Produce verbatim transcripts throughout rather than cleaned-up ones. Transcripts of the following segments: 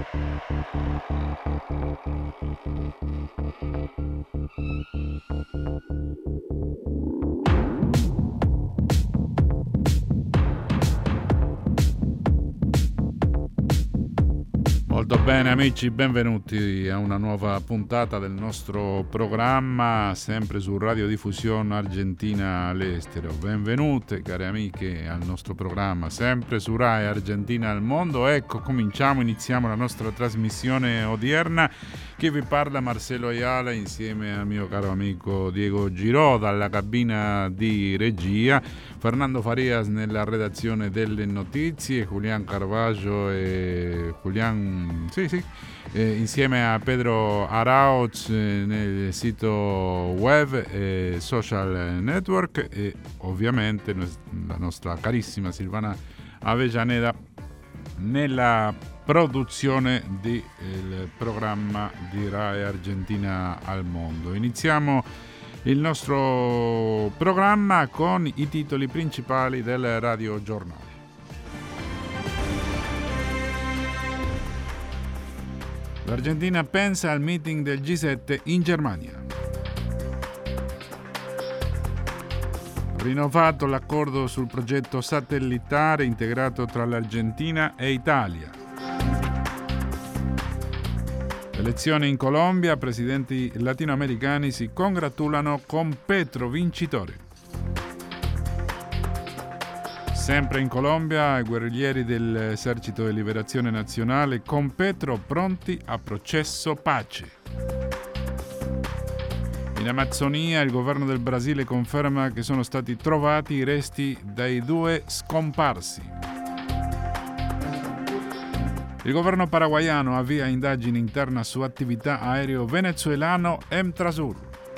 Molto bene amici, benvenuti a una nuova puntata del nostro programma, sempre su Radiodiffusione Argentina all'estero. Benvenute cari amiche al nostro programma, sempre su Rai Argentina al mondo. Ecco, cominciamo, iniziamo la nostra trasmissione odierna. Chi vi parla Marcelo Ayala insieme al mio caro amico Diego Girò dalla cabina di regia, Fernando Farias nella redazione delle notizie, Julián Carvalho e Julián, sì, sì, eh, insieme a Pedro Arauz eh, nel sito web e social network e ovviamente la nostra carissima Silvana Avellaneda nella produzione del programma di Rai Argentina al mondo. Iniziamo il nostro programma con i titoli principali del radiogiornale. L'Argentina pensa al meeting del G sette in Germania. Rinnovato l'accordo sul progetto satellitare integrato tra l'Argentina e Italia. Elezioni in Colombia, presidenti latinoamericani si congratulano con Petro vincitore. Sempre in Colombia, i guerriglieri dell'Esercito di Liberazione Nazionale con Petro pronti a processo pace. In Amazzonia, il governo del Brasile conferma che sono stati trovati i resti dei due scomparsi. Il governo paraguaiano avvia indagini interna su attività aereo venezuelano Emtrasur.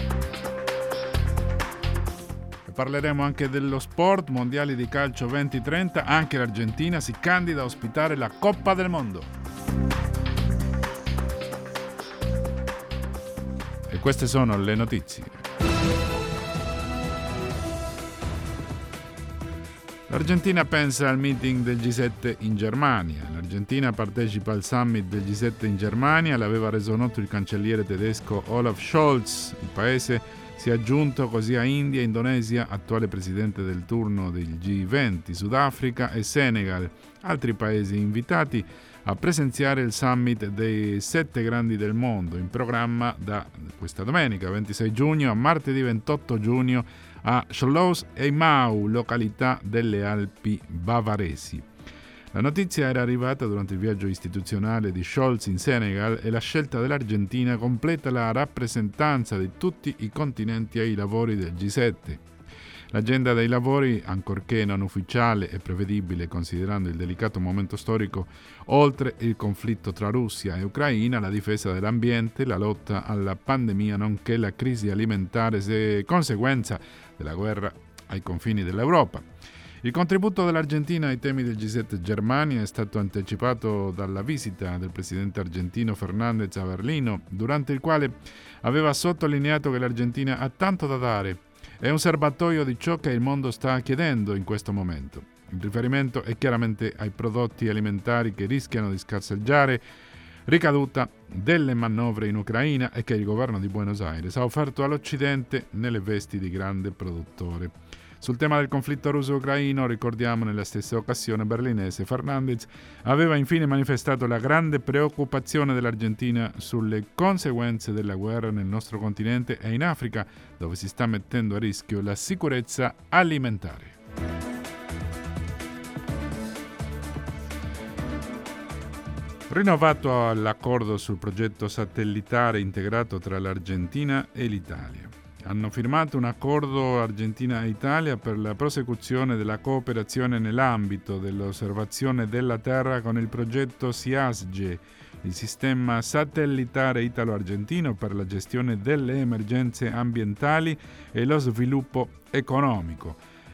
E parleremo anche dello sport, mondiali di calcio duemilatrenta, anche l'Argentina si candida a ospitare la Coppa del Mondo. E queste sono le notizie. L'Argentina pensa al meeting del G sette in Germania. L'Argentina partecipa al summit del G sette in Germania, l'aveva reso noto il cancelliere tedesco Olaf Scholz. Il paese si è aggiunto così a India, Indonesia, attuale presidente del turno del G venti, Sudafrica e Senegal, altri paesi invitati a presenziare il summit dei sette grandi del mondo, in programma da questa domenica ventisei giugno a martedì ventotto giugno a Schloss-Eylau, località delle Alpi bavaresi. La notizia era arrivata durante il viaggio istituzionale di Scholz in Senegal e la scelta dell'Argentina completa la rappresentanza di tutti i continenti ai lavori del G sette. L'agenda dei lavori, ancorché non ufficiale e prevedibile considerando il delicato momento storico, oltre il conflitto tra Russia e Ucraina, la difesa dell'ambiente, la lotta alla pandemia, nonché la crisi alimentare se conseguenza della guerra ai confini dell'Europa. Il contributo dell'Argentina ai temi del G sette Germania è stato anticipato dalla visita del presidente argentino Fernández a Berlino, durante il quale aveva sottolineato che l'Argentina ha tanto da dare. È un serbatoio di ciò che il mondo sta chiedendo in questo momento. Il riferimento è chiaramente ai prodotti alimentari che rischiano di scarseggiare, ricaduta delle manovre in Ucraina e che il governo di Buenos Aires ha offerto all'Occidente nelle vesti di grande produttore. Sul tema del conflitto russo-ucraino, ricordiamo nella stessa occasione berlinese, Fernández aveva infine manifestato la grande preoccupazione dell'Argentina sulle conseguenze della guerra nel nostro continente e in Africa, dove si sta mettendo a rischio la sicurezza alimentare. Rinnovato l'accordo sul progetto satellitare integrato tra l'Argentina e l'Italia. Hanno firmato un accordo Argentina e Italia per la prosecuzione della cooperazione nell'ambito dell'osservazione della Terra con il progetto SIASGE, il sistema satellitare italo-argentino per la gestione delle emergenze ambientali e lo sviluppo economico.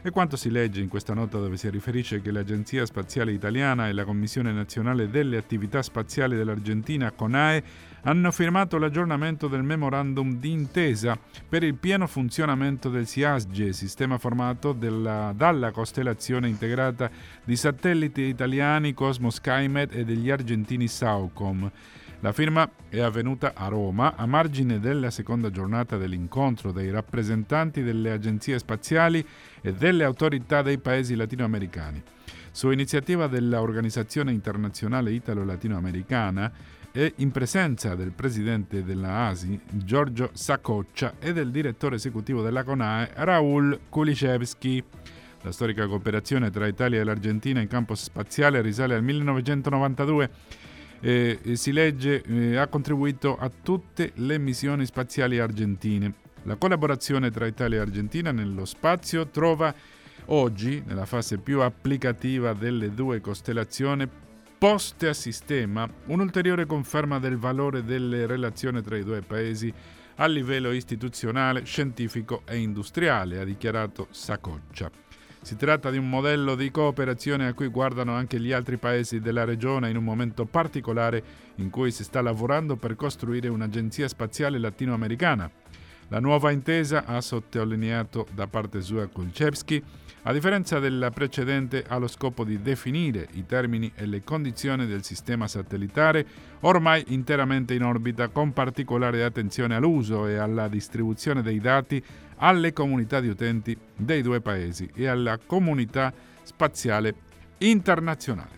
E quanto si legge in questa nota, dove si riferisce che l'Agenzia Spaziale Italiana e la Commissione Nazionale delle Attività Spaziali dell'Argentina, CONAE, hanno firmato l'aggiornamento del memorandum d'intesa per il pieno funzionamento del SIASGE, sistema formato della, dalla costellazione integrata di satelliti italiani Cosmo SkyMed e degli argentini Saucom. La firma è avvenuta a Roma a margine della seconda giornata dell'incontro dei rappresentanti delle agenzie spaziali e delle autorità dei paesi latinoamericani. Su iniziativa dell'Organizzazione Internazionale Italo-Latinoamericana e in presenza del presidente della A S I, Giorgio Sacoccia, e del direttore esecutivo della CONAE, Raul Kuliszewski. La storica cooperazione tra Italia e l'Argentina in campo spaziale risale al millenovecentonovantadue e, e si legge eh, ha contribuito a tutte le missioni spaziali argentine. La collaborazione tra Italia e Argentina nello spazio trova oggi, nella fase più applicativa delle due costellazioni poste a sistema, un'ulteriore conferma del valore delle relazioni tra i due paesi a livello istituzionale, scientifico e industriale, ha dichiarato Sacoccia. Si tratta di un modello di cooperazione a cui guardano anche gli altri paesi della regione in un momento particolare in cui si sta lavorando per costruire un'agenzia spaziale latinoamericana. La nuova intesa, ha sottolineato da parte sua Kuliszewski, a differenza della precedente, ha lo scopo di definire i termini e le condizioni del sistema satellitare ormai interamente in orbita, con particolare attenzione all'uso e alla distribuzione dei dati alle comunità di utenti dei due paesi e alla comunità spaziale internazionale.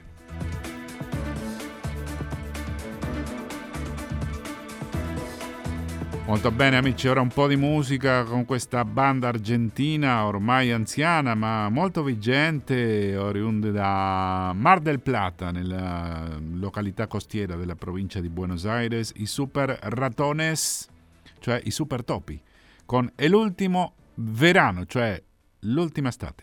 Molto bene amici, ora un po' di musica con questa banda argentina ormai anziana ma molto vigente, oriunde da Mar del Plata, nella località costiera della provincia di Buenos Aires, i Super Ratones, cioè i Super Topi, con El Último Verano, cioè l'ultima estate.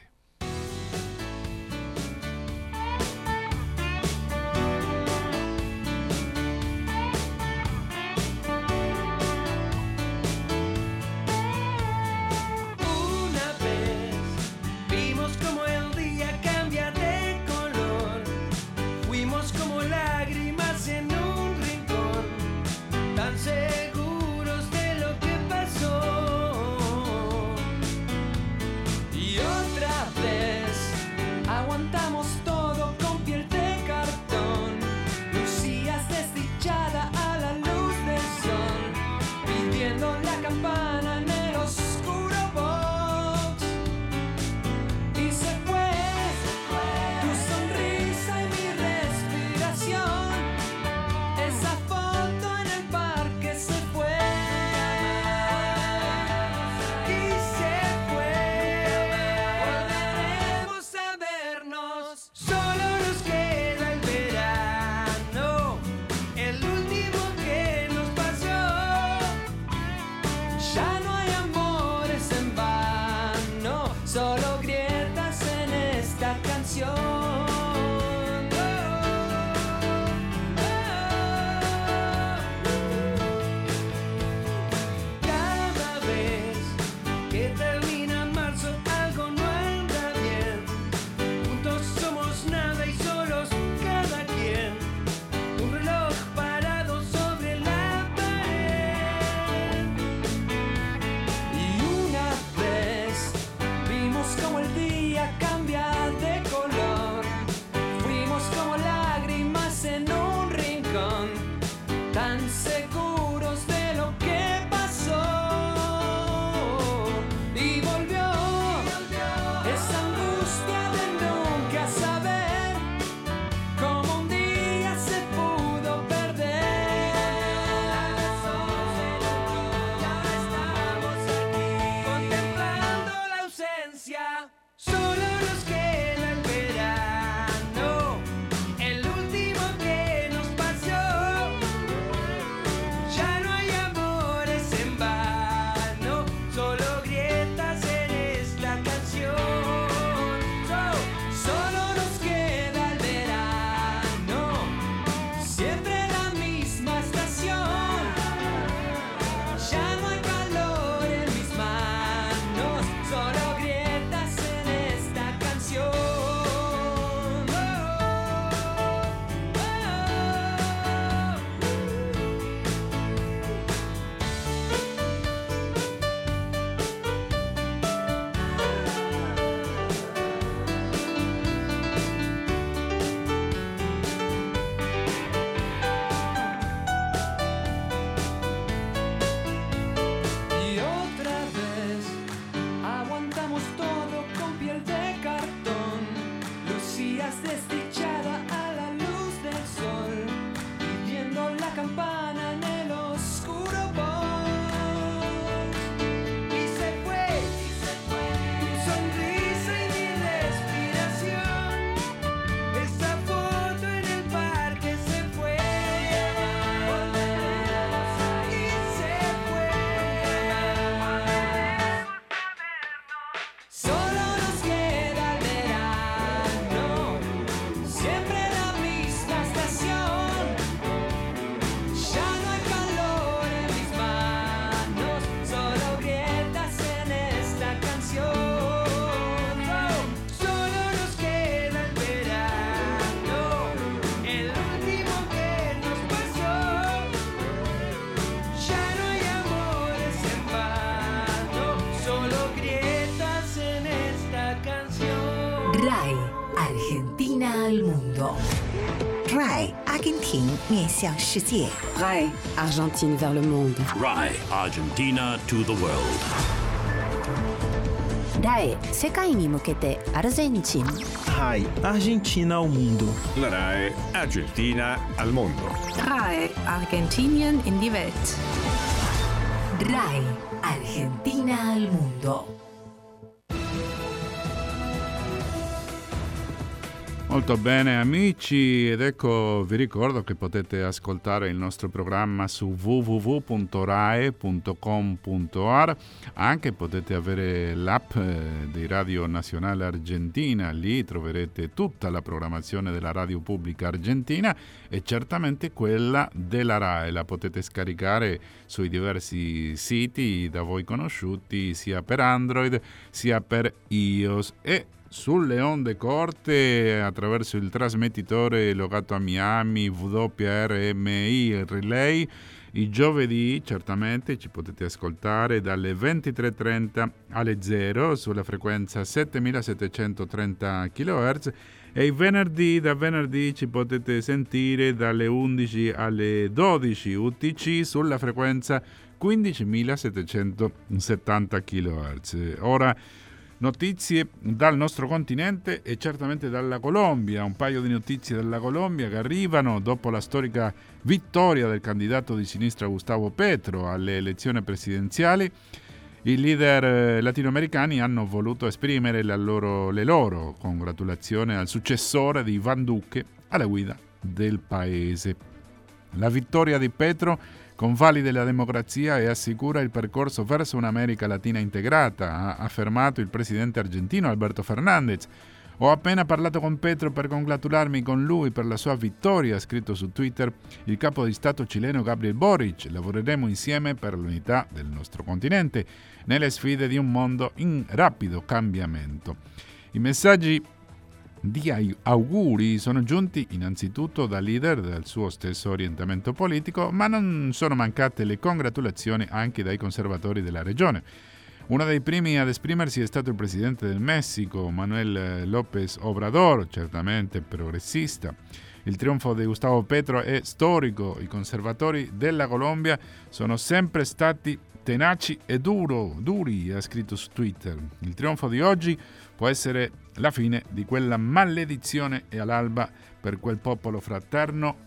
Otra días desdichada a la luz del sol, viviendo la campana en el oscuro bosque. Y se fue, y se fue, tu sonrisa y mi respiración. Esa foto en el parque se fue, y se fue. Solo nos queda el verano, siempre la misma estación. Ya no hay calor en mis manos, solo grietas en esta canción. Oh, solo nos queda el verano, el último que nos pasó. Ya no hay amores en vano, solo grietas en esta canción. RAI Argentina al mundo. RAI 阿根廷面向世界。 RAI Argentine vers le monde. RAI Argentina to the world. RAI 世界に向けてアルゼンチン。 RAI Argentina ao mundo. La RAI Argentina al mondo. RAI Argentinien in die Welt. RAI Argentina al mundo. Molto bene amici, ed ecco vi ricordo che potete ascoltare il nostro programma su w w w punto rai punto com punto a r, anche potete avere l'app di Radio Nazionale Argentina, lì troverete tutta la programmazione della radio pubblica argentina e certamente quella della RAI, la potete scaricare sui diversi siti da voi conosciuti sia per Android sia per iOS e sulle onde corte attraverso il trasmettitore locato a Miami W R M I Relay. I giovedì certamente ci potete ascoltare dalle ventitré e trenta alle zero sulla frequenza settemilasettecentotrenta chilohertz e i venerdì da venerdì ci potete sentire dalle undici alle dodici U T C sulla frequenza quindicimilasettecentosettanta chilohertz. Ora notizie dal nostro continente e certamente dalla Colombia, un paio di notizie dalla Colombia che arrivano dopo la storica vittoria del candidato di sinistra Gustavo Petro alle elezioni presidenziali. I leader latinoamericani hanno voluto esprimere la loro, le loro congratulazioni al successore di Iván Duque alla guida del paese. La vittoria di Petro convalida la democrazia e assicura il percorso verso un'America Latina integrata, ha affermato il presidente argentino Alberto Fernández. Ho appena parlato con Petro per congratularmi con lui per la sua vittoria, ha scritto su Twitter il capo di Stato cileno Gabriel Boric. Lavoreremo insieme per l'unità del nostro continente nelle sfide di un mondo in rapido cambiamento. I messaggi di auguri sono giunti innanzitutto dal leader del suo stesso orientamento politico, ma non sono mancate le congratulazioni anche dai conservatori della regione. Uno dei primi ad esprimersi è stato il presidente del Messico, Manuel López Obrador, certamente progressista. Il trionfo di Gustavo Petro è storico. I conservatori della Colombia sono sempre stati tenaci e duro, duri, ha scritto su Twitter. Il trionfo di oggi può essere la fine di quella maledizione e all'alba per quel popolo fraterno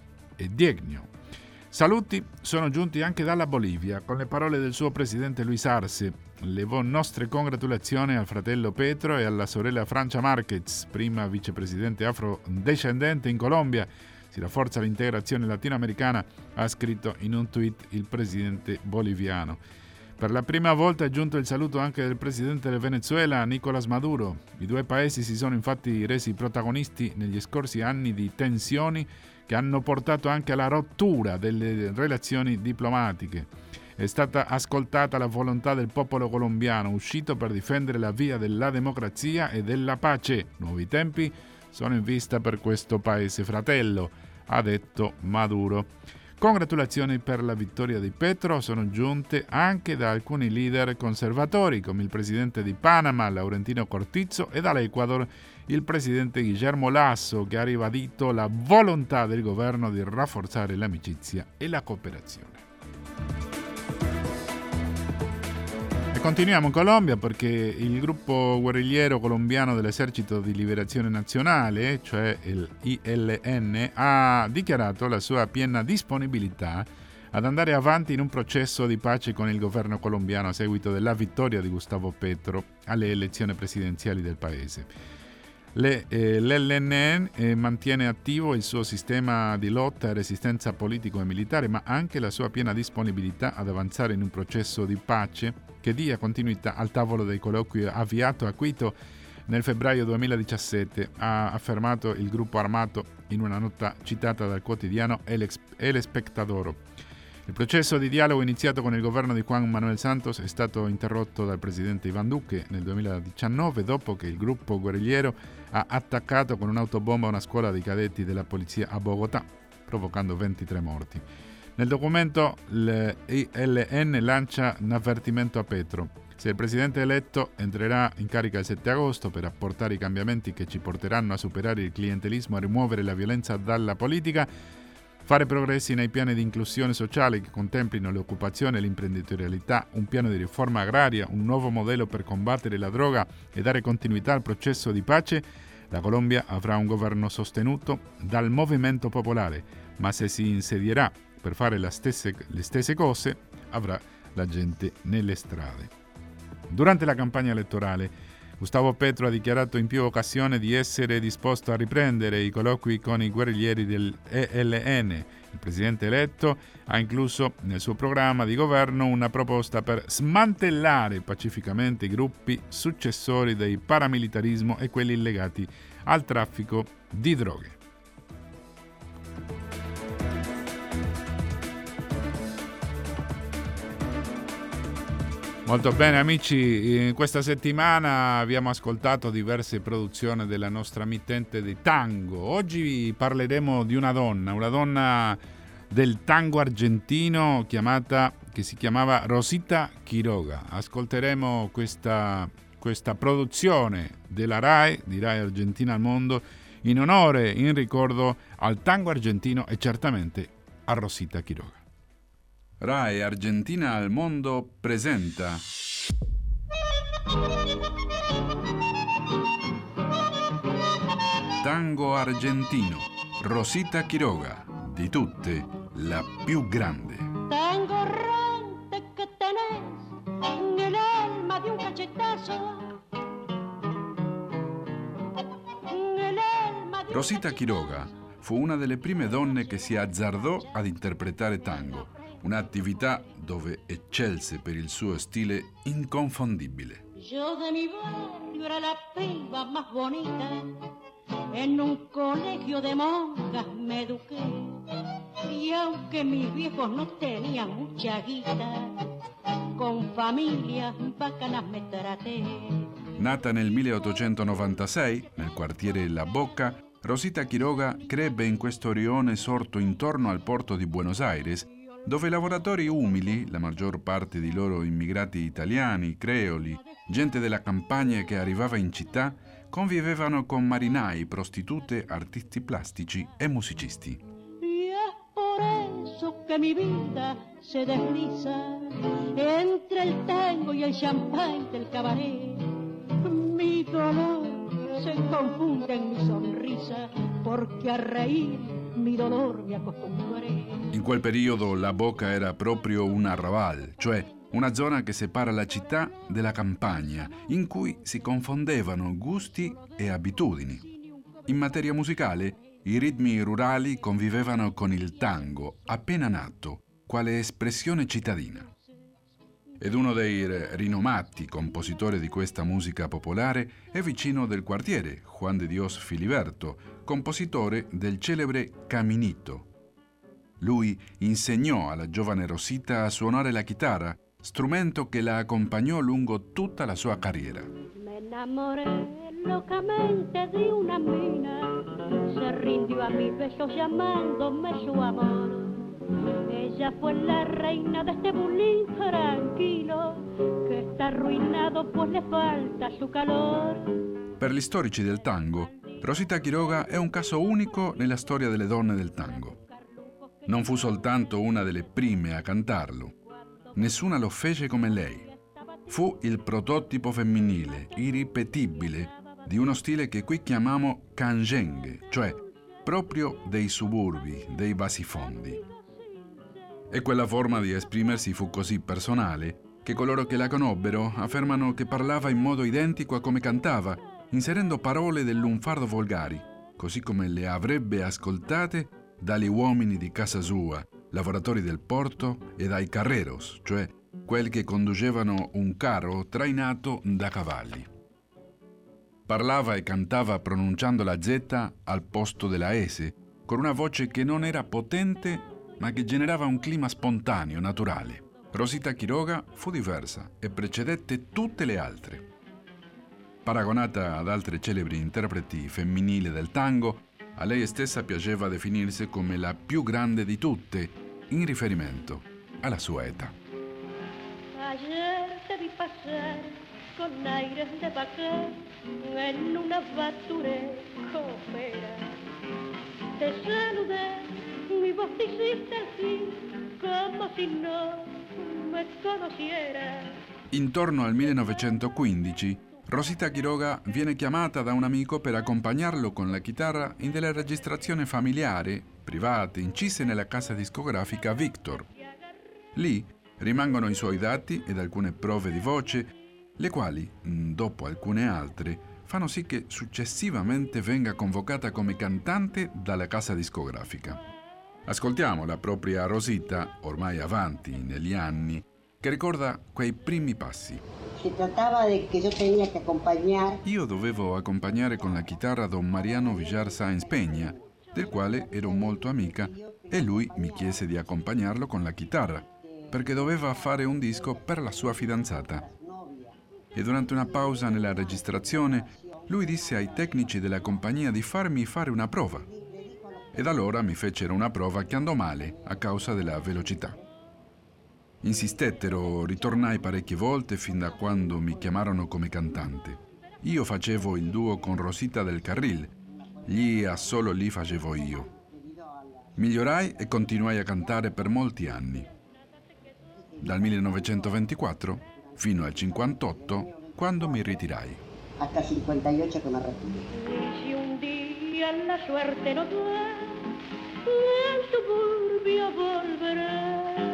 e degno. Saluti sono giunti anche dalla Bolivia, con le parole del suo presidente Luis Arce. Levò nostre congratulazioni al fratello Petro e alla sorella Francia Márquez, prima vicepresidente afrodescendente in Colombia. Si rafforza l'integrazione latinoamericana, ha scritto in un tweet il presidente boliviano. Per la prima volta è giunto il saluto anche del presidente del Venezuela, Nicolás Maduro. I due paesi si sono infatti resi protagonisti negli scorsi anni di tensioni che hanno portato anche alla rottura delle relazioni diplomatiche. È stata ascoltata la volontà del popolo colombiano, uscito per difendere la via della democrazia e della pace. Nuovi tempi sono in vista per questo paese fratello, ha detto Maduro. Congratulazioni per la vittoria di Petro sono giunte anche da alcuni leader conservatori, come il presidente di Panama, Laurentino Cortizo, e dall'Ecuador il presidente Guillermo Lasso, che ha ribadito la volontà del governo di rafforzare l'amicizia e la cooperazione. continuiamo in Colombia perché il gruppo guerrigliero colombiano dell'Esercito di Liberazione Nazionale, cioè il I L N, ha dichiarato la sua piena disponibilità ad andare avanti in un processo di pace con il governo colombiano a seguito della vittoria di Gustavo Petro alle elezioni presidenziali del paese. Le, eh, L'L N N eh, mantiene attivo il suo sistema di lotta e resistenza politico e militare, ma anche la sua piena disponibilità ad avanzare in un processo di pace che dia continuità al tavolo dei colloqui avviato a Quito nel febbraio duemiladiciassette, ha affermato il gruppo armato in una nota citata dal quotidiano El, El Espectador. Il processo di dialogo iniziato con il governo di Juan Manuel Santos è stato interrotto dal presidente Iván Duque nel duemiladiciannove dopo che il gruppo guerrigliero ha attaccato con un'autobomba una scuola di cadetti della polizia a Bogotà, provocando ventitré morti. Nel documento l'I L N lancia un avvertimento a Petro. Se il presidente eletto entrerà in carica il sette agosto per apportare i cambiamenti che ci porteranno a superare il clientelismo e a rimuovere la violenza dalla politica, fare progressi nei piani di inclusione sociale che contemplino l'occupazione e l'imprenditorialità, un piano di riforma agraria, un nuovo modello per combattere la droga e dare continuità al processo di pace, la Colombia avrà un governo sostenuto dal movimento popolare, ma se si insedierà per fare le stesse, le stesse cose, avrà la gente nelle strade. Durante la campagna elettorale, Gustavo Petro ha dichiarato in più occasioni di essere disposto a riprendere i colloqui con i guerriglieri del E L N. Il presidente eletto ha incluso nel suo programma di governo una proposta per smantellare pacificamente i gruppi successori del paramilitarismo e quelli legati al traffico di droghe. Molto bene amici, in questa settimana abbiamo ascoltato diverse produzioni della nostra mittente di tango. Oggi parleremo di una donna, una donna del tango argentino chiamata, che si chiamava Rosita Quiroga. Ascolteremo questa, questa produzione della RAI, di RAI Argentina al Mondo, in onore, in ricordo al tango argentino e certamente a Rosita Quiroga. RAI Argentina al Mondo presenta Tango argentino, Rosita Quiroga, di tutte la più grande. Tango errante che tenés nel alma di un cachetazo. Rosita Quiroga fu una delle prime donne che si azzardò ad interpretare tango, un'attività dove eccelse per il suo stile inconfondibile. Yo de mi barrio era la piba más bonita, en un colegio de monjas me eduqué, y aunque mis viejos no tenían mucha guita, con familias bacanas me traté. Nata nel milleottocentonovantasei, nel quartiere La Boca, Rosita Quiroga crebbe in questo rione sorto intorno al porto di Buenos Aires, dove i lavoratori umili, la maggior parte di loro immigrati italiani, creoli, gente della campagna che arrivava in città, convivevano con marinai, prostitute, artisti plastici e musicisti. Y es por eso que mi vida se desliza entre el tango y el champán del cabaret. Mi dolor se confunde en mi sonrisa, porque a reír mi dolor mi acostumbré. In quel periodo La Boca era proprio un arrabal, cioè una zona che separa la città dalla campagna, in cui si confondevano gusti e abitudini. In materia musicale, i ritmi rurali convivevano con il tango, appena nato, quale espressione cittadina. Ed uno dei rinomati compositori di questa musica popolare è vicino del quartiere, Juan de Dios Filiberto, compositore del celebre Caminito. Lui insegnò alla giovane Rosita a suonare la chitarra, strumento che la accompagnò lungo tutta la sua carriera. Me enamoré locamente di una mina, se rindió a mis besos llamándome su amor. Ella fue la reina de este bulín tranquilo, que está arruinado pues le falta su calor. Per gli storici del tango, Rosita Quiroga è un caso unico nella storia delle donne del tango. Non fu soltanto una delle prime a cantarlo, nessuna lo fece come lei. Fu il prototipo femminile, irripetibile, di uno stile che qui chiamiamo canzenge, cioè proprio dei suburbi, dei basifondi. E quella forma di esprimersi fu così personale che coloro che la conobbero affermano che parlava in modo identico a come cantava, inserendo parole del lunfardo volgari, così come le avrebbe ascoltate dagli uomini di casa sua, lavoratori del porto, e dai carreros, cioè quelli che conducevano un carro trainato da cavalli. Parlava e cantava pronunciando la Z al posto della S, con una voce che non era potente, ma che generava un clima spontaneo, naturale. Rosita Quiroga fu diversa e precedette tutte le altre. Paragonata ad altre celebri interpreti femminili del tango, a lei stessa piaceva definirsi come la più grande di tutte, in riferimento alla sua età. Ayer te vi pasar con aires de vaquero en una baturejopera. Te saludé, mi voz te hiciste así, como si no me conociera. Intorno al millenovecentoquindici, Rosita Quiroga viene chiamata da un amico per accompagnarlo con la chitarra in delle registrazioni familiari, private, incise nella casa discografica Victor. Lì rimangono i suoi dati ed alcune prove di voce, le quali, dopo alcune altre, fanno sì che successivamente venga convocata come cantante dalla casa discografica. Ascoltiamo la propria Rosita, ormai avanti negli anni, che ricorda quei primi passi. Si trattava di che io tenia che accompagnare. Io dovevo accompagnare con la chitarra don Mariano Villar Sáenz Peña, del quale ero molto amica, e lui mi chiese di accompagnarlo con la chitarra, perché doveva fare un disco per la sua fidanzata. E durante una pausa nella registrazione, lui disse ai tecnici della compagnia di farmi fare una prova. Ed allora mi fecero una prova che andò male a causa della velocità. Insistettero, ritornai parecchie volte fin da quando mi chiamarono come cantante. Io facevo il duo con Rosita del Carril, lì a solo lì facevo io. Migliorai e continuai a cantare per molti anni. Dal millenovecentoventiquattro fino al cinquantotto, quando mi ritirai. Hasta cinquantotto che mi retiré. Si un día la suerte no da, el suburbio volverá.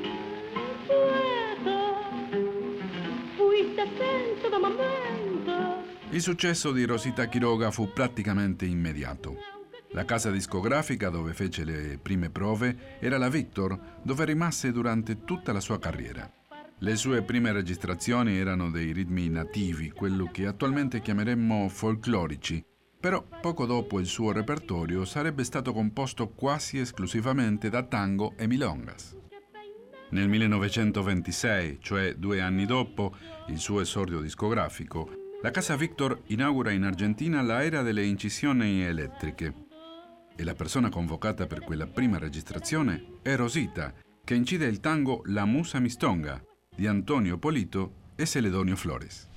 Il successo di Rosita Quiroga fu praticamente immediato. La casa discografica dove fece le prime prove era la Victor, dove rimase durante tutta la sua carriera. Le sue prime registrazioni erano dei ritmi nativi, quello che attualmente chiameremmo folclorici, però poco dopo il suo repertorio sarebbe stato composto quasi esclusivamente da tango e milongas. Nel millenovecentoventisei, cioè due anni dopo il suo esordio discografico, la casa Victor inaugura in Argentina la era delle incisioni elettriche. E la persona convocata per quella prima registrazione è Rosita, che incide il tango La Musa Mistonga di Antonio Polito e Celedonio Flores.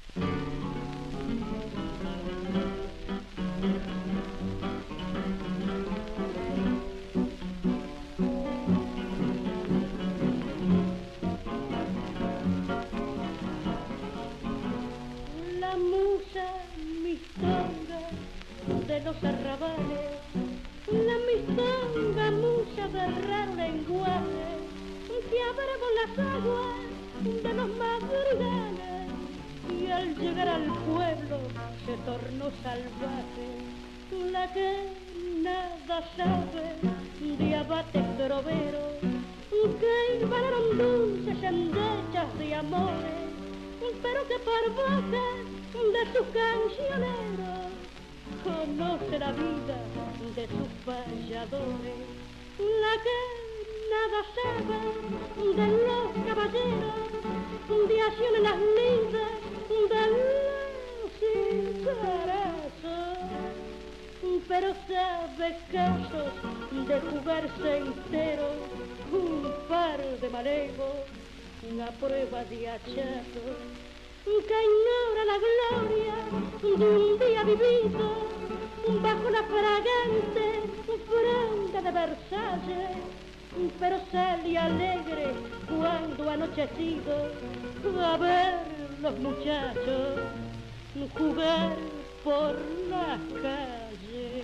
De los arrabales, la mistonga musa de raro lenguaje que abre por las aguas de los madrigales y al llegar al pueblo se tornó salvaje. La que nada sabe de abates troveros que invanaron dulces endechas de amores, pero que por boca de sus cancioneros conoce la vida de sus payadores. La que nada sabe de los caballeros, de acciones las lindas de los sin corazón, pero sabe casos de jugarse entero un par de malejos a prueba de hachazos, que ignora la gloria de un día vivido bajo la fragante fronda de Versalles, pero sale alegre cuando anochecido a ver los muchachos jugar por las calles.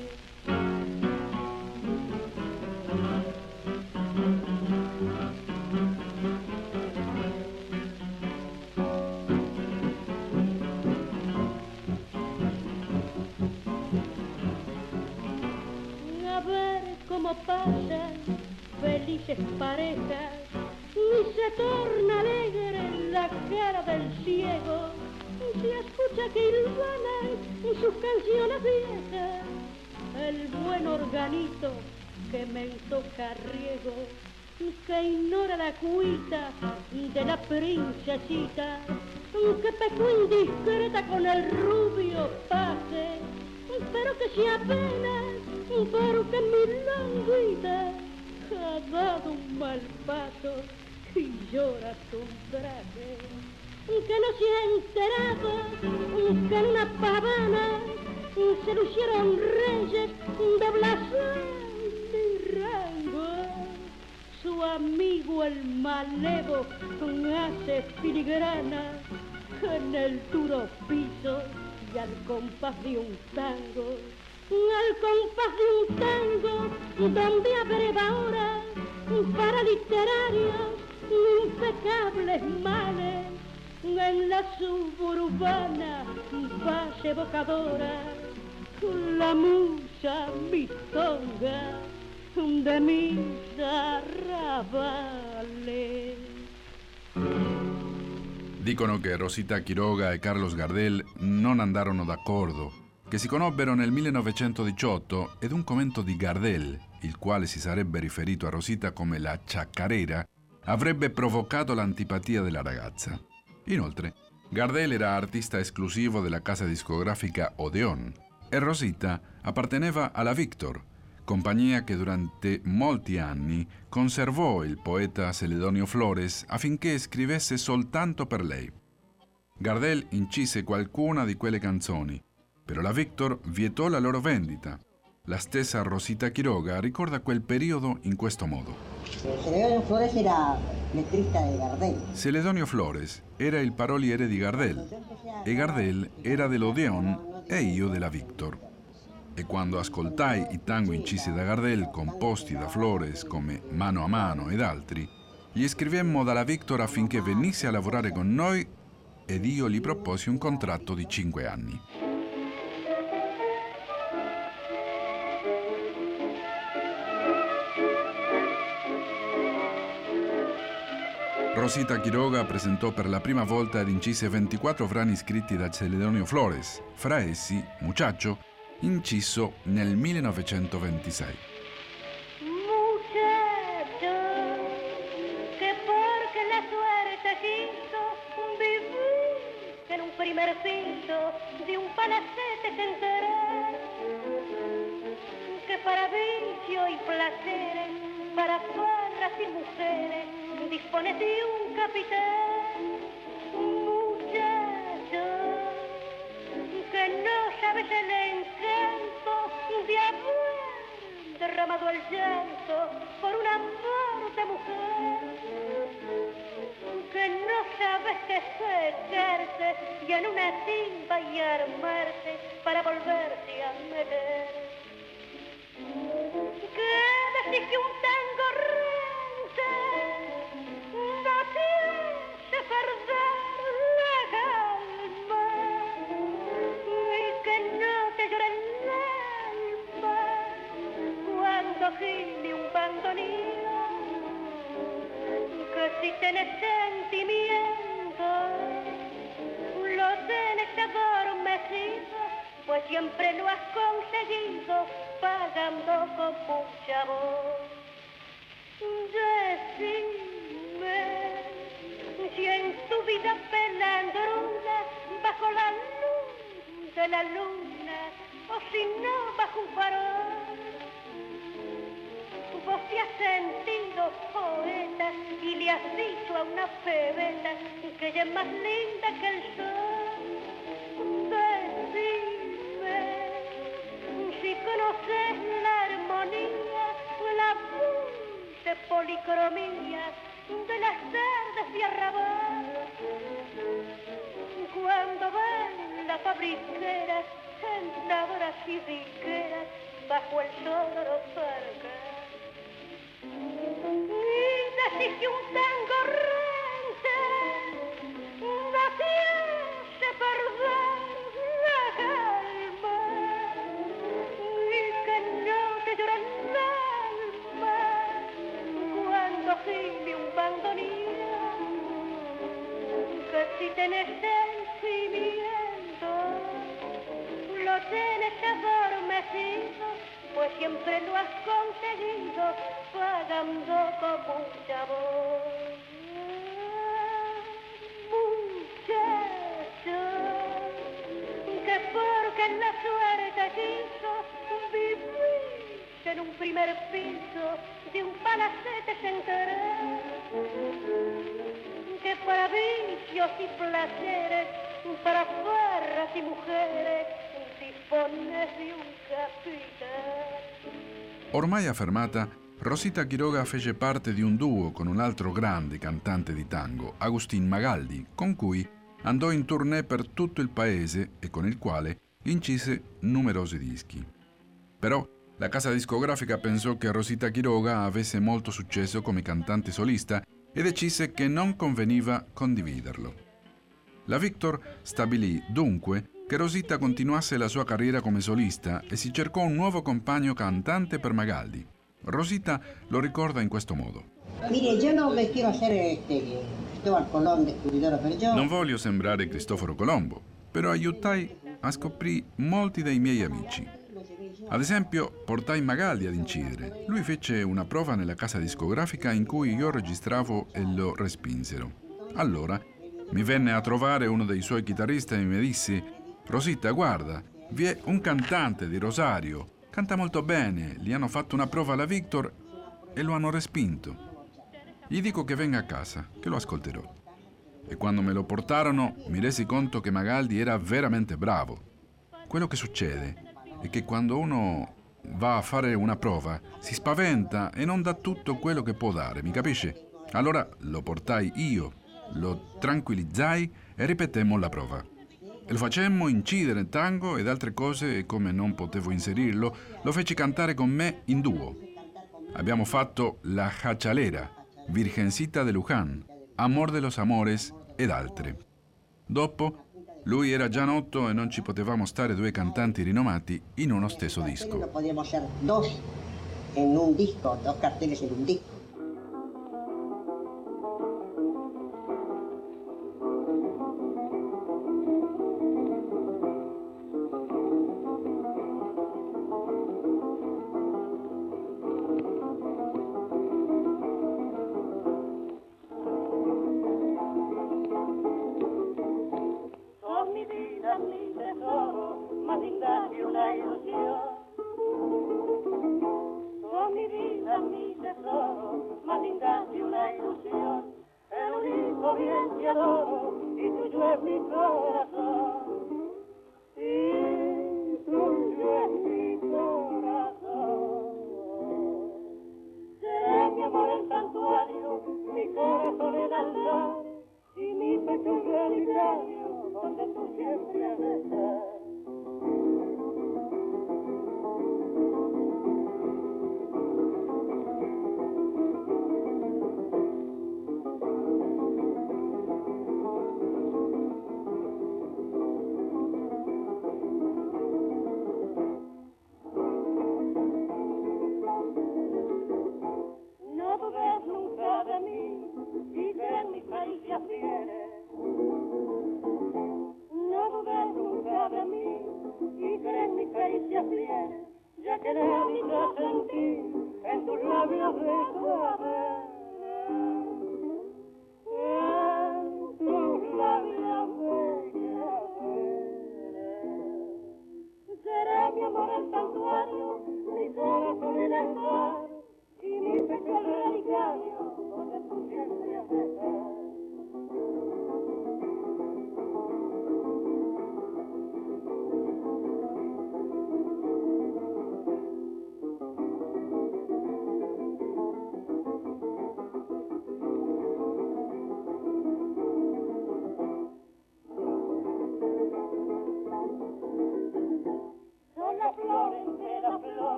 A ver cómo pasan felices parejas y se torna alegre la cara del ciego. Se escucha que hilvanan sus canciones viejas, el buen organito que me toca riego, que ignora la cuita de la princesita, que pecó indiscreta con el rubio paje, pero que se apena porque mi languita ha dado un mal paso y llora su traje. Que no se ha enterado que en una pavana se lucieron reyes de blasón y rango. Su amigo el malevo hace filigrana en el duro piso y al compás de un tango, al compás de un tango donde abreva ahora para literarios impecables males. En la suburbana base evocadora, la musa mistonga de mis arrabales. Dicono che Rosita Quiroga e Carlos Gardel non andarono d'accordo, che si conobbero nel millenovecentodiciotto ed un commento di Gardel, il quale si sarebbe riferito a Rosita come la ciaccarera, avrebbe provocato l'antipatia della ragazza. Inoltre, Gardel era artista esclusivo della casa discografica Odeon e Rosita apparteneva alla Victor, compagnia che durante molti anni conservò il poeta Celedonio Flores affinché scrivesse soltanto per lei. Gardel incise qualcuna di quelle canzoni, però la Victor vietò la loro vendita. La stessa Rosita Quiroga ricorda quel periodo in questo modo. Celedonio Flores era letrista di Gardel. Celedonio Flores era il paroliere di Gardel e Gardel era dell'Odeon e io della Victor. E quando ascoltai i tango incisi da Gardel, composti da Flores come Mano a Mano ed altri, gli scrivemmo dalla Victor affinché venisse a lavorare con noi ed io gli proposi un contratto di cinque anni. Rosita Quiroga presentò per la prima volta ed incise ventiquattro brani scritti da Celedonio Flores, fra essi Muchacho, inciso nel millenovecentoventisei. Muchacho, que porque la suerte quiso vivir en un primer piso de un palacete se enteró, que para vicio y placeres, para farras y mujeres, dispones de un capitán. Muchacho, que no sabes el encanto de haber derramado el llanto por un amor de mujer, que no sabes que secarte y en una timba y armarse para volverse a meter. Que decís que un tango rente no te hace perder la calma y que no te llora el alma cuando gime un bandoneón, que si tenés sentimiento lo tenés adormecido, pues siempre lo has conseguido pagando con mucha voz. Decime si en tu vida pelandruna, bajo la luz de la luna, o si no bajo un farol, vos te has sentido poeta y le has dicho a una pebeta que ella es más linda que el sol. Decime si conoces la armonía, la dulce policromía de las tardes de arrabal, cuando ven las fabriqueras, sentadoras y disqueras, bajo el sol cerca. Y decís que un tango rente no te hace perder la calma, y que no te llora el alma cuando gime un bandoneón, que si tenés sentimiento lo tienes adormecido, pues siempre lo has conseguido pagando con mucha voz. Muchacho, que porque la suerte quiso vivir en un primer piso de un palacete central, que para vicios y placeres, para farras y mujeres, dispones de un capital. Ormai affermata, Rosita Quiroga fece parte di un duo con un altro grande cantante di tango, Agustín Magaldi, con cui andò in tournée per tutto il paese e con il quale incise numerosi dischi. Però la casa discografica pensò che Rosita Quiroga avesse molto successo come cantante solista e decise che non conveniva condividerlo. La Victor stabilì dunque che Rosita continuasse la sua carriera come solista e si cercò un nuovo compagno cantante per Magaldi. Rosita lo ricorda in questo modo. Mire, yo no me quiero hacer este, Cristóbal Colón, descubridor, pero yo... Non voglio sembrare Cristoforo Colombo, però aiutai a scoprire molti dei miei amici. Ad esempio, portai Magaldi ad incidere. Lui fece una prova nella casa discografica in cui io registravo e lo respinsero. Allora mi venne a trovare uno dei suoi chitarristi e mi disse: Rosita, guarda, vi è un cantante di Rosario, canta molto bene, gli hanno fatto una prova alla Victor e lo hanno respinto. Gli dico che venga a casa, che lo ascolterò. E quando me lo portarono mi resi conto che Magaldi era veramente bravo. Quello che succede è che quando uno va a fare una prova si spaventa e non dà tutto quello che può dare, mi capisce? Allora lo portai io, lo tranquillizzai e ripetemmo la prova. E lo facemmo incidere tango ed altre cose e come non potevo inserirlo, lo feci cantare con me in duo. Abbiamo fatto La Jachalera, Virgencita de Luján, Amor de los Amores ed altre. Dopo, lui era già noto e non ci potevamo stare due cantanti rinomati in uno stesso disco. No podíamos ser dos en un disco, dos carteles en un disco.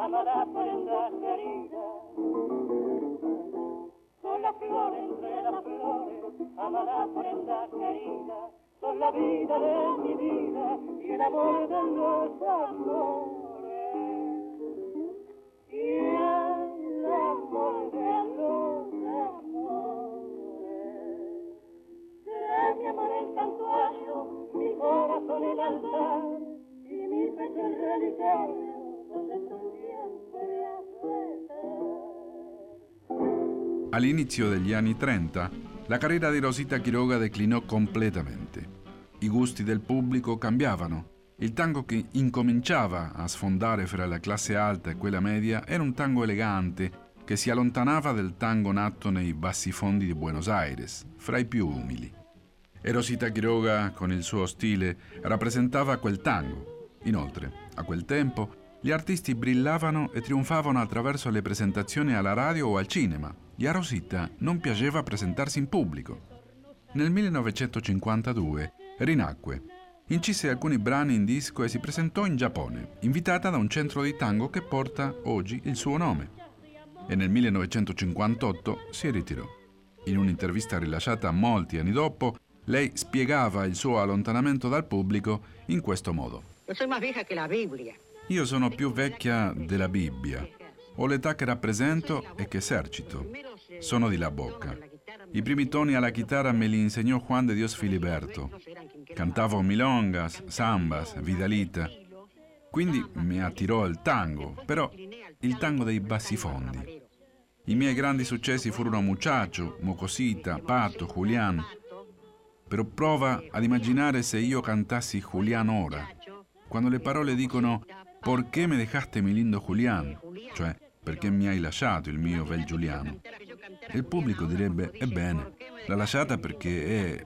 amala prenda querida. Son las flores entre las flores, amala prenda querida. Son la vida de mi vida y el amor de los amores. Y el amor de los amores. Será mi amor el santuario, mi corazón el altar y mi pecho el relicario donde tú siempre has estado. All'inizio degli anni trenta, la carriera di Rosita Quiroga declinò completamente. I gusti del pubblico cambiavano. Il tango che incominciava a sfondare fra la classe alta e quella media era un tango elegante che si allontanava del tango nato nei bassifondi di Buenos Aires, fra i più umili. E Rosita Quiroga, con il suo stile, rappresentava quel tango. Inoltre, a quel tempo, gli artisti brillavano e trionfavano attraverso le presentazioni alla radio o al cinema, e a Rosita non piaceva presentarsi in pubblico. Nel millenovecentocinquantadue rinacque, incise alcuni brani in disco e si presentò in Giappone, invitata da un centro di tango che porta oggi il suo nome. E nel millenovecentocinquantotto si ritirò. In un'intervista rilasciata molti anni dopo, lei spiegava il suo allontanamento dal pubblico in questo modo. Io sono più vecchia che la Bibbia. Io sono più vecchia della Bibbia. Ho l'età che rappresento e che esercito. Sono di La Bocca. I primi toni alla chitarra me li insegnò Juan de Dios Filiberto. Cantavo milongas, sambas, vidalita. Quindi mi attirò il tango, però il tango dei bassifondi. I miei grandi successi furono Muchacho, Mocosita, Pato, Julián. Però prova ad immaginare se io cantassi Julián ora, quando le parole dicono «Perché me dejaste mi lindo Julián?», cioè «Perché mi hai lasciato il mio bel Giuliano?». E il pubblico direbbe «Ebbene, l'ha lasciata perché è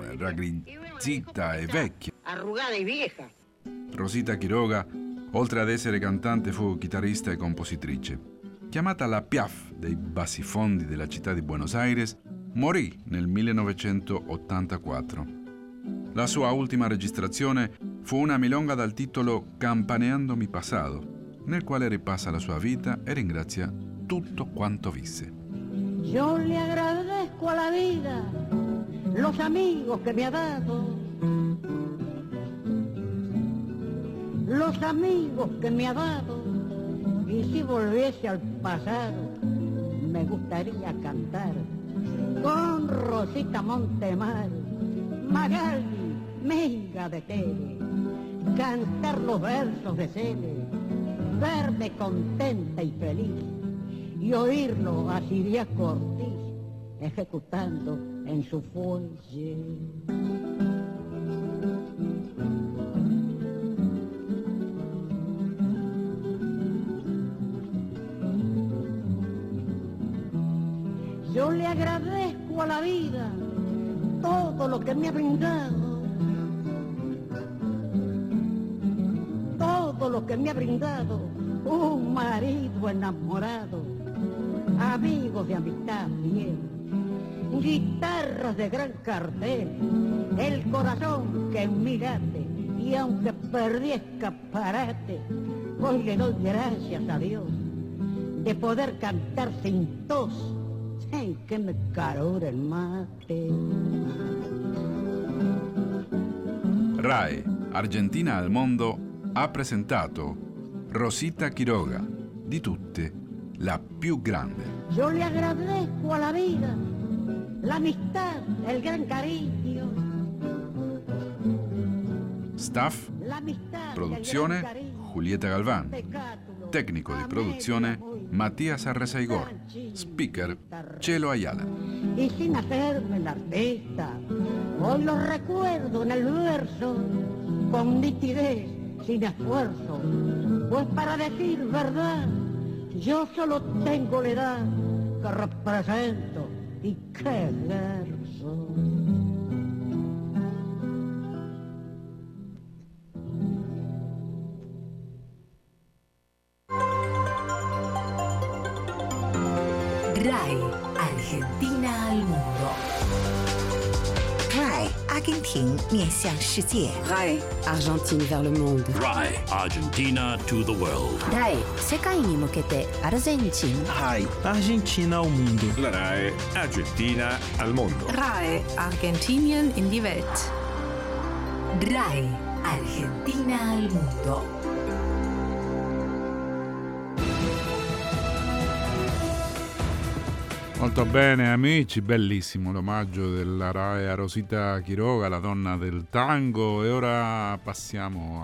raggrizzita e vecchia». Arrugada e vieja. Rosita Quiroga, oltre ad essere cantante, fu chitarrista e compositrice. Chiamata la Piaf dei bassifondi della città di Buenos Aires, morì nel millenovecentottantaquattro. La sua ultima registrazione fu una milonga dal titolo Campaneando mi pasado, nel quale ripassa la sua vita e ringrazia tutto quanto visse. Yo le agradezco a la vida los amigos que me ha dado, los amigos que me ha dado, y si volviese al pasado me gustaría cantar con Rosita Montemar, Magali, Menga de Tere, cantar los versos de Cele, verme contenta y feliz y oírlo a Siria Cortés ejecutando en su fuelle. Yo le agradezco a la vida todo lo que me ha brindado, todo lo que me ha brindado, un marido enamorado, amigos de amistad fiel, guitarras de gran cartel, el corazón que en mí late, y aunque perdí escaparate, hoy le doy gracias a Dios de poder cantar sin tos, sin que me carure el mate. RAI, Argentina al mondo, ha presentato Rosita Quiroga, di tutte la più grande. Yo le agradezco a la vida la amistad, el gran cariño. Staff, produzione Julieta Galván. Tecnico di produzione Matías Arrezaigor. Speaker Chelo Ayala. Y sin hacerme la artista, hoy lo recuerdo en el verso con nitidez, sin esfuerzo, pues para decir verdad yo solo tengo la edad que represento y qué verso. RAI, Argentina al mundo. RAI, 阿根廷面向世界。 Rai Argentine vers le monde. Rai Argentina to the world. Rai 世界に向けてアルゼンチン。 Rai Argentina ao mundo. La RAI Argentina al mondo. Rai Argentinien in die Welt. Rai Argentina al mundo. Molto bene amici, bellissimo l'omaggio della RAI a Rosita Quiroga, la donna del tango. E ora passiamo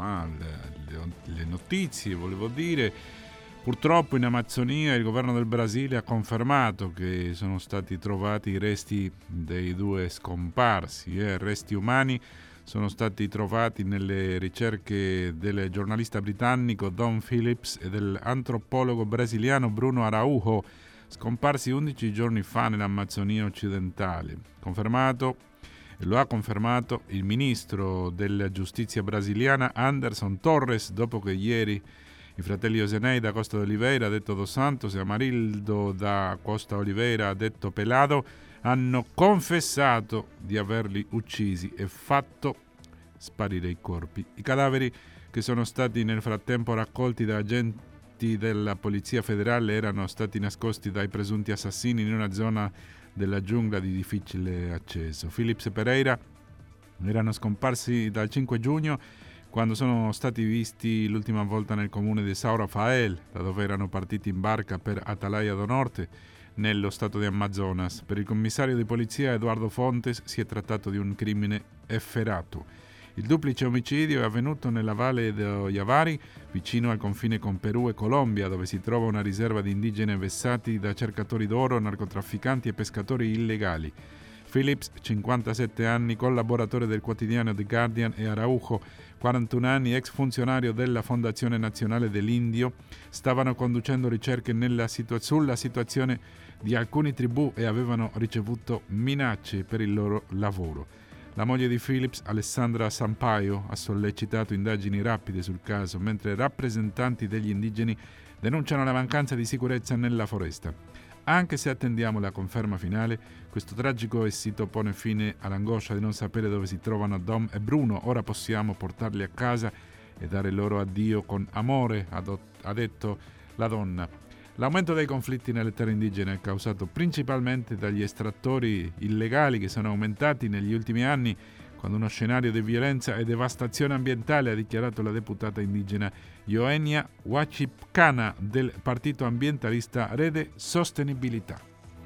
alle notizie. Volevo dire, purtroppo in Amazzonia il governo del Brasile ha confermato che sono stati trovati i resti dei due scomparsi, eh, resti umani sono stati trovati nelle ricerche del giornalista britannico Dom Phillips e dell'antropologo brasiliano Bruno Araujo, scomparsi undici giorni fa nell'Amazzonia occidentale. Confermato, e lo ha confermato il ministro della giustizia brasiliana Anderson Torres, dopo che ieri i fratelli Osenei da Costa Oliveira, detto Dos Santos, e Amarildo da Costa Oliveira, detto Pelado, hanno confessato di averli uccisi e fatto sparire i corpi. I cadaveri, che sono stati nel frattempo raccolti da agenti della Polizia Federale, erano stati nascosti dai presunti assassini in una zona della giungla di difficile accesso. Phillips e Pereira erano scomparsi dal cinque giugno, quando sono stati visti l'ultima volta nel comune di São Rafael, da dove erano partiti in barca per Atalaia do Norte, nello stato di Amazonas. Per il commissario di polizia Eduardo Fontes si è trattato di un crimine efferato. Il duplice omicidio è avvenuto nella Valle do Yavari, vicino al confine con Perù e Colombia, dove si trova una riserva di indigeni vessati da cercatori d'oro, narcotrafficanti e pescatori illegali. Phillips, cinquantasette anni, collaboratore del quotidiano The Guardian, e Araujo, quarantuno anni, ex funzionario della Fondazione Nazionale dell'Indio, stavano conducendo ricerche nella situa- sulla situazione di alcune tribù e avevano ricevuto minacce per il loro lavoro. La moglie di Phillips, Alessandra Sampaio, ha sollecitato indagini rapide sul caso, mentre rappresentanti degli indigeni denunciano la mancanza di sicurezza nella foresta. Anche se attendiamo la conferma finale, questo tragico esito pone fine all'angoscia di non sapere dove si trovano Dom e Bruno. Ora possiamo portarli a casa e dare loro addio con amore, ha detto la donna. L'aumento dei conflitti nelle terre indigene è causato principalmente dagli estrattori illegali, che sono aumentati negli ultimi anni, quando uno scenario di violenza e devastazione ambientale, ha dichiarato la deputata indigena Joenia Huachipcana del partito ambientalista Rede Sostenibilità.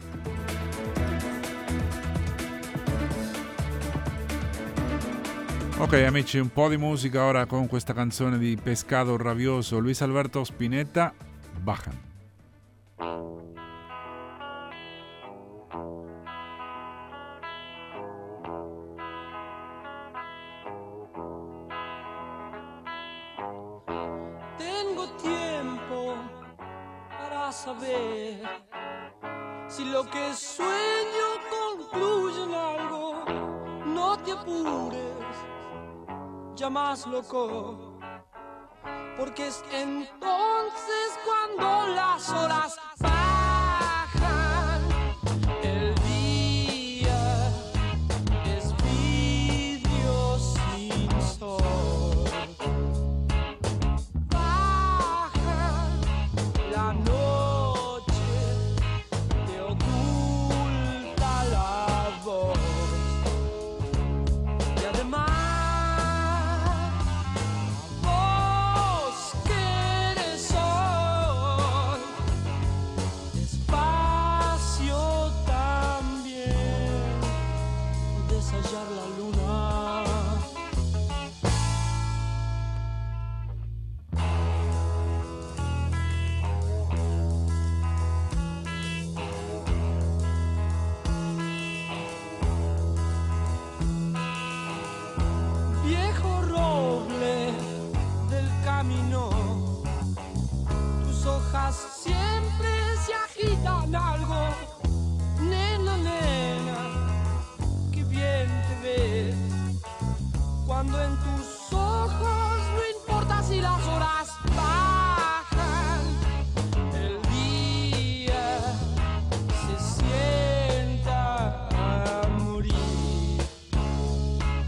Ok amici, un po' di musica ora con questa canzone di Pescado Rabioso, Luis Alberto Spinetta, Bajan. Saber si lo que sueño concluye en algo. No te apures, ya más loco, porque es entonces cuando las horas bajan. El día es vidrio sin sol. Baja la noche. Siempre se agitan algo, nena, nena, que bien te ves. Cuando en tus ojos no importa si las horas bajan, el día se sienta a morir.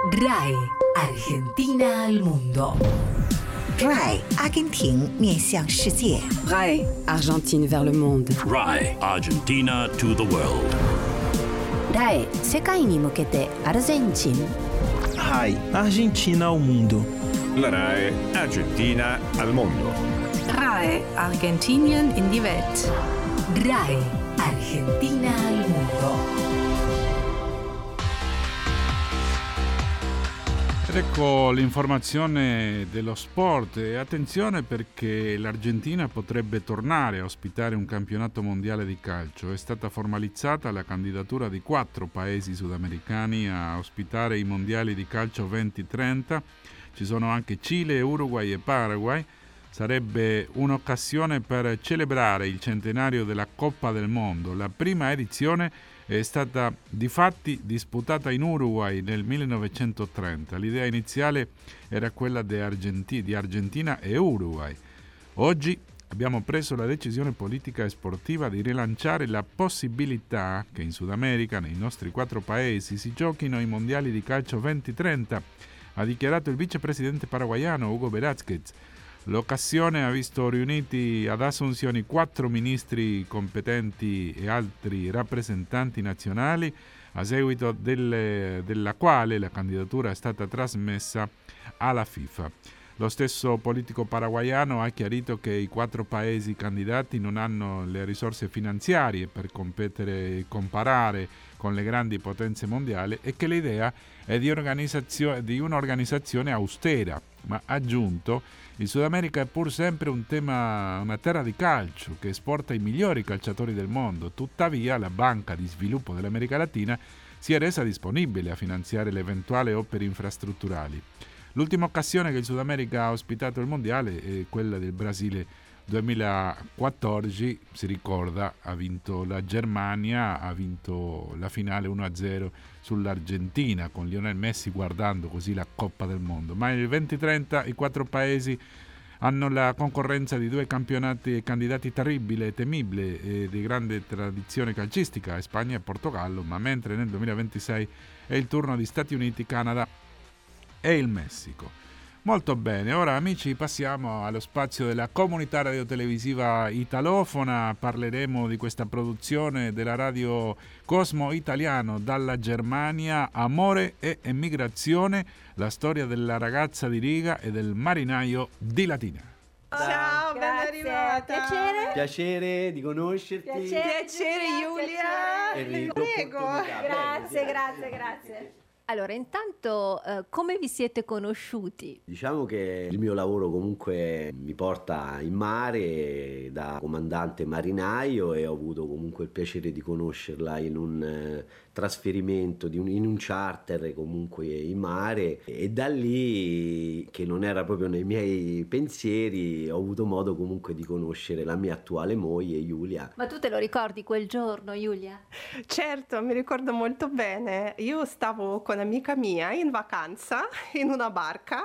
RAI Argentina al mondo. RAI 阿根廷面向世界。 RAI Argentine vers le monde. RAI Argentina to the world. RAI 世界に向けてアルゼンチン。 RAI Argentina ao mundo. La RAI Argentina al mondo. RAI Argentinien in die Welt. RAI Argentina al mondo. Ed ecco l'informazione dello sport e attenzione perché l'Argentina potrebbe tornare a ospitare un campionato mondiale di calcio. È stata formalizzata la candidatura di quattro paesi sudamericani a ospitare i mondiali di calcio duemilatrenta. Ci sono anche Cile, Uruguay e Paraguay. Sarebbe un'occasione per celebrare il centenario della Coppa del Mondo. La prima edizione è stata difatti disputata in Uruguay nel millenovecentotrenta. L'idea iniziale era quella di Argentina, di Argentina e Uruguay. Oggi abbiamo preso la decisione politica e sportiva di rilanciare la possibilità che in Sud America, nei nostri quattro paesi, si giochino i mondiali di calcio duemilatrenta, ha dichiarato il vicepresidente paraguaiano Hugo Velázquez. L'occasione ha visto riuniti ad Asunción quattro ministri competenti e altri rappresentanti nazionali, a seguito delle, della quale la candidatura è stata trasmessa alla FIFA. Lo stesso politico paraguaiano ha chiarito che i quattro paesi candidati non hanno le risorse finanziarie per competere e comparare con le grandi potenze mondiali e che l'idea è di, organizzazio- di un'organizzazione austera, ma ha aggiunto: il Sud America è pur sempre un tema, una terra di calcio che esporta i migliori calciatori del mondo. Tuttavia la Banca di Sviluppo dell'America Latina si è resa disponibile a finanziare le eventuali opere infrastrutturali. L'ultima occasione che il Sud America ha ospitato il mondiale è quella del Brasile duemilaquattordici, si ricorda, ha vinto la Germania, ha vinto la finale uno a zero sull'Argentina, con Lionel Messi guardando così la Coppa del Mondo. Ma nel duemilatrenta i quattro paesi hanno la concorrenza di due campionati e candidati terribili e temibili e di grande tradizione calcistica, Spagna e Portogallo, ma mentre nel duemilaventisei è il turno di Stati Uniti, Canada e il Messico. Molto bene, ora amici passiamo allo spazio della comunità radiotelevisiva italofona. Parleremo di questa produzione della radio Cosmo Italiano dalla Germania, Amore e emigrazione, la storia della ragazza di riga e del marinaio di Latina. Ciao, ben arrivata. Piacere. Piacere di conoscerti. Piacere, Piacere Giulia. Enrico. Prego. Grazie, grazie, grazie. Allora, intanto, eh, come vi siete conosciuti? Diciamo che il mio lavoro comunque mi porta in mare da comandante marinaio e ho avuto comunque il piacere di conoscerla in un eh, trasferimento, di un, in un charter comunque in mare, e da lì, che non era proprio nei miei pensieri, ho avuto modo comunque di conoscere la mia attuale moglie Giulia. Ma tu te lo ricordi quel giorno, Giulia? Certo, mi ricordo molto bene. Io stavo con un'amica mia in vacanza in una barca.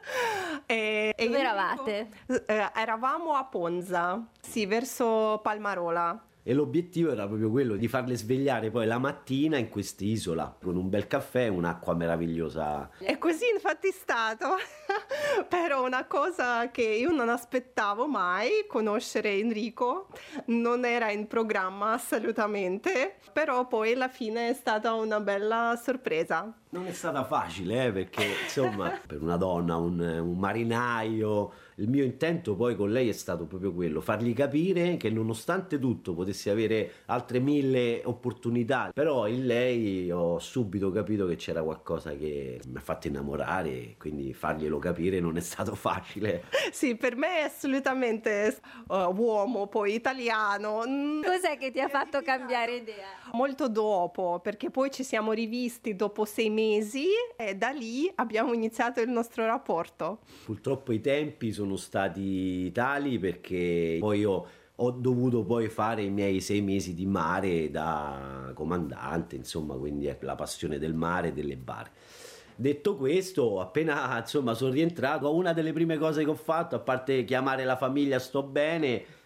e, Dove e eravate? Dico, eh, eravamo a Ponza, sì, verso Palmarola. E l'obiettivo era proprio quello di farle svegliare poi la mattina in quest'isola con un bel caffè e un'acqua meravigliosa. E così infatti è stato. Però una cosa che io non aspettavo mai, conoscere Enrico, non era in programma assolutamente, però poi alla fine è stata una bella sorpresa. Non è stata facile, eh, perché insomma per una donna, un, un marinaio, il mio intento poi con lei è stato proprio quello, fargli capire che nonostante tutto potessi avere altre mille opportunità, però in lei ho subito capito che c'era qualcosa che mi ha fatto innamorare, quindi farglielo capire non è stato facile. Sì, per me è assolutamente uh, uomo, poi italiano. Cos'è che ti ha fatto cambiare idea? Molto dopo, perché poi ci siamo rivisti dopo sei mesi e da lì abbiamo iniziato il nostro rapporto. Purtroppo i tempi sono stati tali perché poi io ho dovuto poi fare i miei sei mesi di mare da comandante, insomma, quindi è la passione del mare e delle barche. Detto questo, appena insomma sono rientrato, una delle prime cose che ho fatto, a parte chiamare la famiglia sto bene,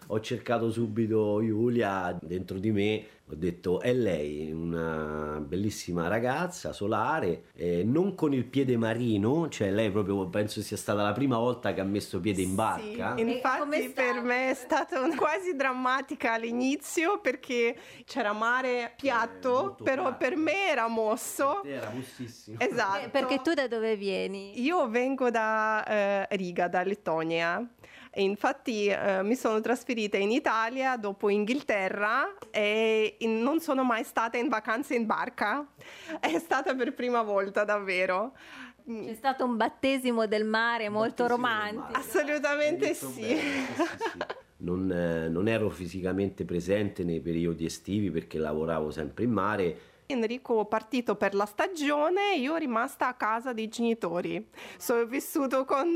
ho cercato subito Giulia dentro di me, ho detto è lei, una bellissima ragazza solare, eh, non con il piede marino, cioè lei proprio penso sia stata la prima volta che ha messo piede in barca. Sì, infatti per me è stata un- quasi drammatica all'inizio perché c'era mare piatto, Eh, però piatto. per me era mosso. Era mossissimo. Esatto. Eh, Perché tu da dove vieni? Io vengo da eh, Riga, da Lettonia. E infatti eh, mi sono trasferita in Italia dopo Inghilterra e in- non sono mai stata in vacanze in barca. È stata per prima volta, davvero. C'è stato un battesimo del mare molto romantico. Assolutamente Hai detto sì. bene, sì, sì, sì. Non, eh, non ero fisicamente presente nei periodi estivi perché lavoravo sempre in mare. Enrico è partito per la stagione, io rimasta a casa dei genitori. Sono vissuto con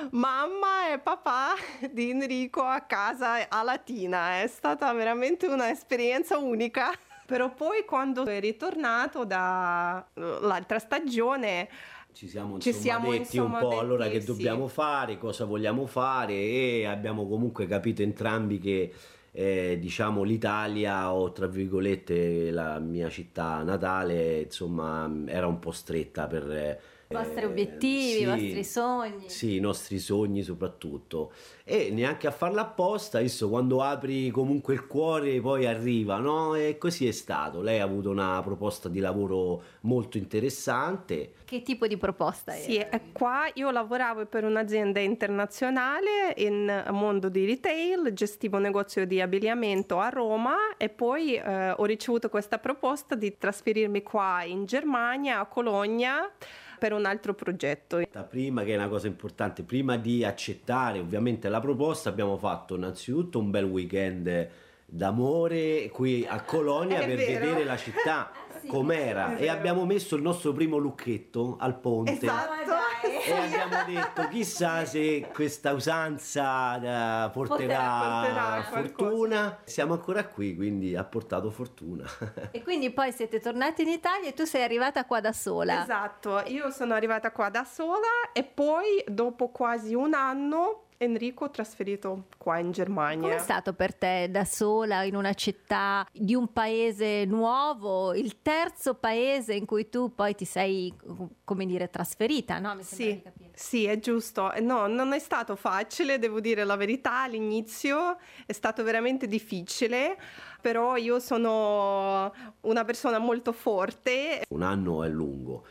mamma e papà di Enrico a casa a Latina. È stata veramente un'esperienza unica. Però poi quando è ritornato dall'altra stagione Ci siamo, Ci insomma, siamo, detti insomma, un po' allora detti, che dobbiamo sì. fare, cosa vogliamo fare e abbiamo comunque capito entrambi che eh, diciamo l'Italia o tra virgolette la mia città natale insomma era un po' stretta per eh, I vostri obiettivi, sì, i vostri sogni. sì, i nostri sogni soprattutto. E neanche a farla apposta, visto quando apri comunque il cuore poi arriva, no? E così è stato. Lei ha avuto una proposta di lavoro molto interessante. Che tipo di proposta era? Sì, e qua io lavoravo per un'azienda internazionale in mondo di retail, gestivo un negozio di abbigliamento a Roma e poi eh, ho ricevuto questa proposta di trasferirmi qua in Germania, a Cologna, per un altro progetto. Prima, che è una cosa importante, prima di accettare ovviamente la proposta abbiamo fatto innanzitutto un bel weekend d'amore qui a Colonia È per vero. vedere la città com'era è e vero. abbiamo messo il nostro primo lucchetto al ponte. Esatto. E abbiamo detto chissà se questa usanza eh, porterà, Porterà fortuna. Siamo ancora qui, quindi ha portato fortuna. E quindi poi siete tornati in Italia e tu sei arrivata qua da sola. Esatto, io sono arrivata qua da sola e poi dopo quasi un anno Enrico trasferito qua in Germania. Com'è stato per te da sola in una città di un paese nuovo, il terzo paese in cui tu poi ti sei, come dire, trasferita, no? Mi sembra Sì, di capire. sì, è giusto. No, non è stato facile, devo dire la verità, all'inizio è stato veramente difficile, però io sono una persona molto forte. Un anno è lungo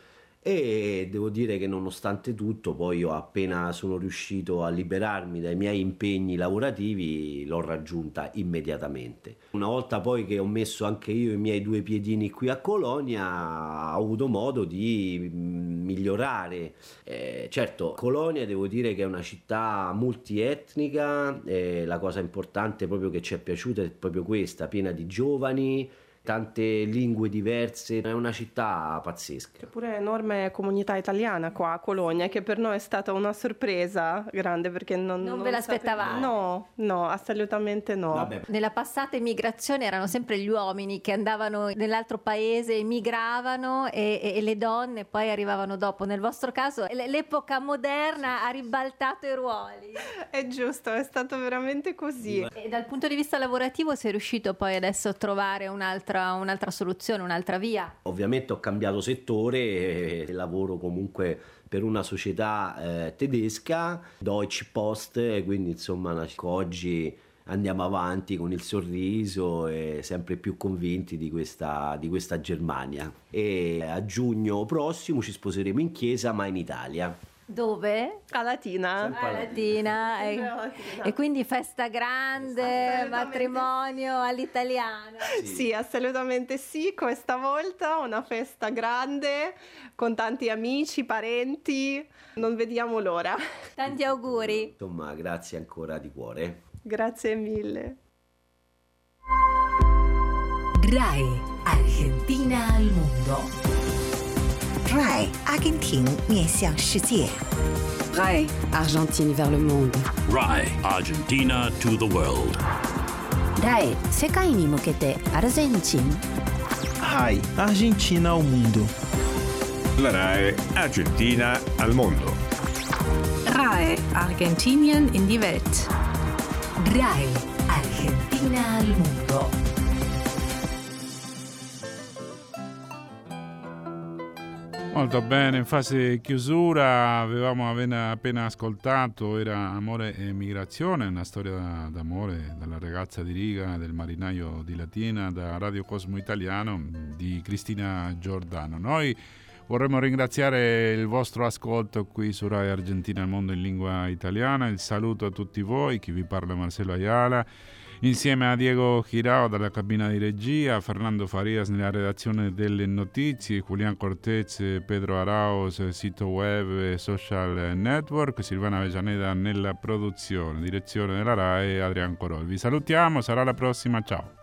e devo dire che nonostante tutto poi io appena sono riuscito a liberarmi dai miei impegni lavorativi l'ho raggiunta immediatamente. Una volta poi che ho messo anche io i miei due piedini qui a Colonia ho avuto modo di mm, migliorare. Eh, certo, Colonia devo dire che è una città multietnica, eh, la cosa importante proprio che ci è piaciuta è proprio questa, piena di giovani, tante lingue diverse, è una città pazzesca. C'è pure enorme comunità italiana qua a Colonia, che per noi è stata una sorpresa grande perché non, Non ve l'aspettavate? No, no, assolutamente no. Vabbè, Nella passata immigrazione erano sempre gli uomini che andavano nell'altro paese, emigravano e, e- e le donne poi arrivavano dopo. Nel vostro caso l- l'epoca moderna ha ribaltato i ruoli. È giusto, è stato veramente così. E dal punto di vista lavorativo sei riuscito poi adesso a trovare un'altra, un'altra soluzione, un'altra via? ovviamente ho cambiato settore e lavoro comunque per una società eh, tedesca, Deutsche Post, e quindi insomma la- oggi andiamo avanti con il sorriso e sempre più convinti di questa, di questa Germania. E a giugno prossimo ci sposeremo in chiesa, ma in Italia. Dove? A Latina. Sempre A Latina. Sempre E, a Latina. e quindi festa grande, Assolutamente matrimonio all'italiana. Sì, assolutamente sì, questa volta una festa grande con tanti amici, parenti, non vediamo l'ora. Tanti auguri. Insomma, grazie ancora di cuore. Grazie mille. RAI Argentina al mondo. RAI 阿根廷面向世界。 RAI Argentine vers le monde. R A I Argentina to the world. ライ世界に向けてアルゼンチン。 RAI Argentina ao mundo. La RAI Argentina al mondo. R A I Argentinien in die Welt. RAI Argentina Argentina al mondo. Molto bene, in fase chiusura avevamo appena ascoltato, era Amore e migrazione, una storia d'amore dalla ragazza di Riga, del marinaio di Latina, da Radio Cosmo Italiano di Cristina Giordano. Noi vorremmo ringraziare il vostro ascolto qui su Rai Argentina al mondo in lingua italiana, il saluto a tutti voi, chi vi parla Marcelo Ayala, insieme a Diego Girao dalla cabina di regia, Fernando Farias nella redazione delle notizie, Julián Cortez, Pedro Arauz, sito web e social network, Silvana Avellaneda nella produzione, direzione della Rai e Adrian Corol. Vi salutiamo, sarà la prossima, ciao.